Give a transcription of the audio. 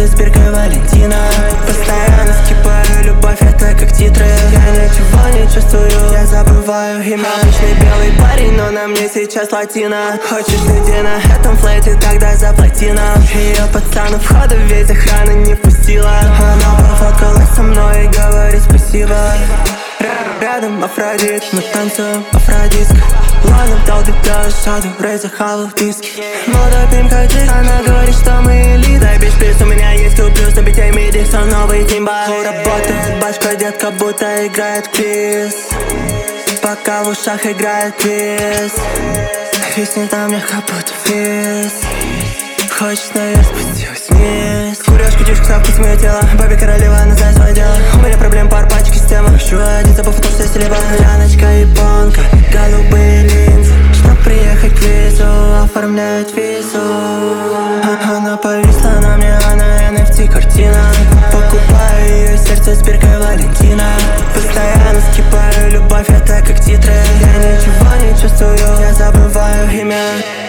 сердце с биркой Валентина. Постоянно скипаю, любовь это как титры. Я ничего не чувствую, я забываю имя. Обычный белый парень, но на мне сейчас латина. Хочешь людей на этом флейте, тогда заплати нам. Ее пацану входа ведь охрана не впустила. Она пофоткалась со мной и говорит спасибо. Рядом Афродит, мы танцуем Афродиск. Ладно, дал дитя саду, Рэй захавал диски. Мы топим как диск, она говорит, что мы элита. Бич-плюс, у меня есть Q+, на бите миди, все новый тимбай. Работает башка, детка будто играет квиз. Пока в ушах играет квиз. Виснет на мне как будто физ. Хочешь, но я спустилась вниз. Курёшь, кутишь, кусавки с моё тело. Баби королева, она знает свое дело. У меня проблем, пар пачки с темой. Хочу одеться по фото, что я селеба. Яночка, японка, голубые линзы. Чтоб приехать к визу, оформляют визу. Она повисла на мне, она NFT картина. Покупаю ее сердце с биркой Валентина. Постоянно скипаю, любовь это как титры. Я ничего не чувствую, я забываю имя.